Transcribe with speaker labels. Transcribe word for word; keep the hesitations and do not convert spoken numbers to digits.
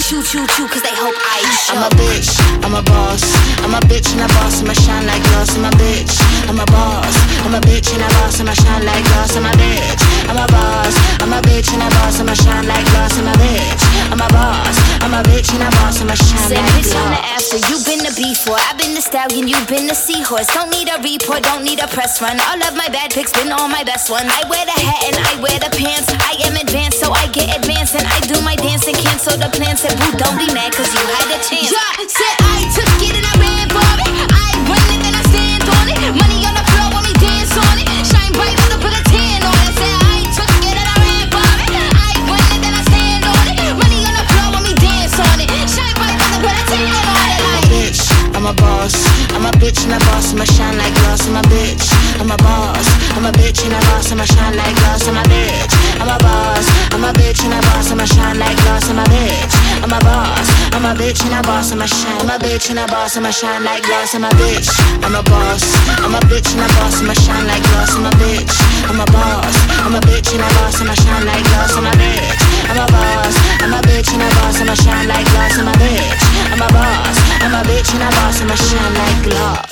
Speaker 1: choo choo choo, cause they hope I show.
Speaker 2: I'm a bitch, I'm a boss. I'm a bitch and a boss, I'ma shine like glass. I'm a bitch, I'm a boss. I'm a bitch and a boss, I'ma shine like glass. I'm a bitch, I'm a boss. I'm a bitch and a boss, I'ma shine like glass. I'm a bitch, I'm a boss. I'm a bitch and a boss, I'ma shine
Speaker 1: Said
Speaker 2: like
Speaker 1: bitch, I'm the
Speaker 2: glass.
Speaker 1: after, you been the before. I've been the stallion, you been the seahorse. Don't need a report, don't need a press run. All of my bad pics been all my best ones. I wear the hat and I wear the pants. I am advanced, so I get advanced. And I do my dance and cancel the plan. Said boo, don't be mad, cause you had a chance. Yeah, said I took it and I ran for it. I run it and I stand on it. Money on the floor when we dance on it. Shine bright when I put a tan on it. Said I took it and I ran for it. I run it and I stand on it. Money on the floor when we dance on it. Shine bright when I put a tan on it.
Speaker 2: I'm a bitch, I'm a boss. I'm a bitch and a boss, I'ma shine like glass. I'm a bitch, I'm a boss. I'm a bitch and a boss, I'ma shine like glass. I'm a bitch, I'm a boss. I'm a bitch and a boss, I'ma shine like glass. I'm a bitch, I'm a boss. I'm a bitch and a boss, I'ma shine. I'm a bitch and a boss, I'ma shine like glass. I'm a bitch, I'm a boss. I'm a bitch and a boss, I'ma shine like glass. I'm a bitch, I'm a boss. I'm a bitch and a boss, I'ma shine like glass. I'm a bitch, I'm a boss. I'm a bitch and a boss, I'ma shine like glass. I'm a bitch, I'm a boss. I'm a bitch and a boss, I'ma shine like glass.